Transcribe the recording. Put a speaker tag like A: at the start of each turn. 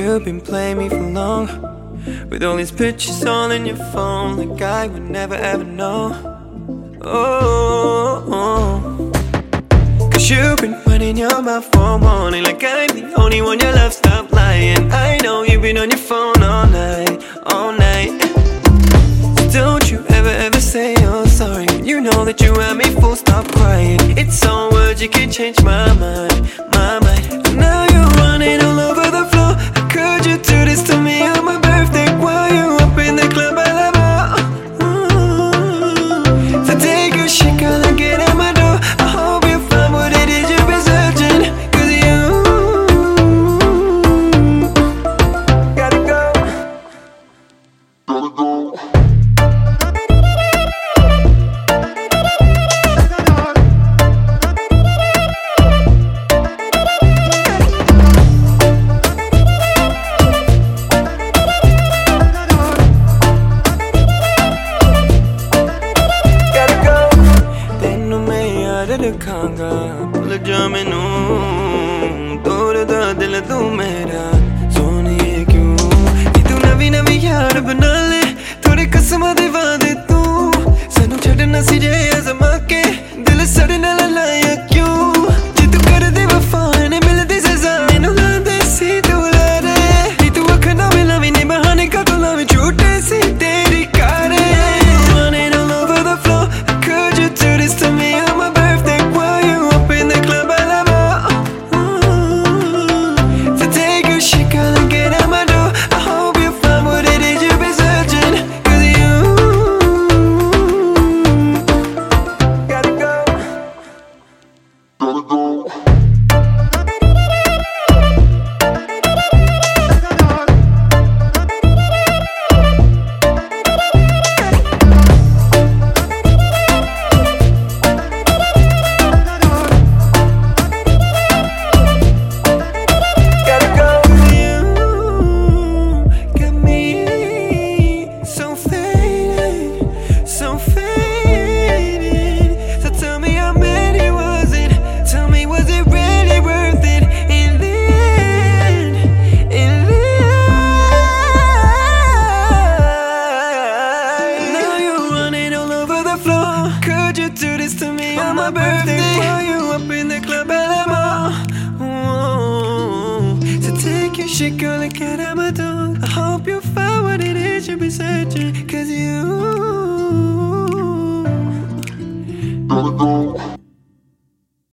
A: you've been playing me for long, with all these pictures all in your phone, like I would never ever know. Oh, cause you've been running your mouth for morning, like I'm the only one you love, stop lying. I know you've been on your phone all night, all night. So don't you ever say you're sorry, when you know that you had me full, stop crying. It's all words, you can change my mind, my mind. And now you're running all over the floor. How could you do this to me on my birthday? While you up in the club, I love it. So take your shit, girl, and get out my door. I hope you find what it is you've been searching, cause you gotta go, gotta go. दिखाऊंगा भूल जा मैनू तोड़ दा दिल तू मेरा सोनिए क्यों कि तू नवी नवी यार बना ले थोड़े कसम दे वादे तू सानू छड्डना सी जे अज़मा के दिल सड़न लाया क्यों जे तू कर दे वफा ने मिलदी सज़ा मैनू लांदे सी तू लारे कि तू अख ना मिलावी ने बहाने का तो लावे झूठे सी तेरी कारे running all over the floor. How could you do this to me on my birthday? While you up in the club, I love it. So take your shit, girl, and get out my door. I hope you find what it is you've been searching, cause you gotta go, gotta go. Could you do this to me on my birthday? While you up in the club, Alamo. So take your shit, girl, and get out my door. I hope you find what it is you've been searching, cause you gotta go.